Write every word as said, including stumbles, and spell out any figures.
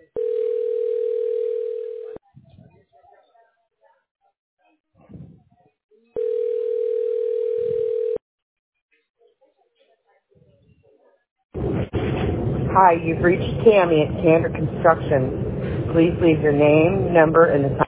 Hi, you've reached Tammy at Cantor Construction. Please leave your name, number, and the time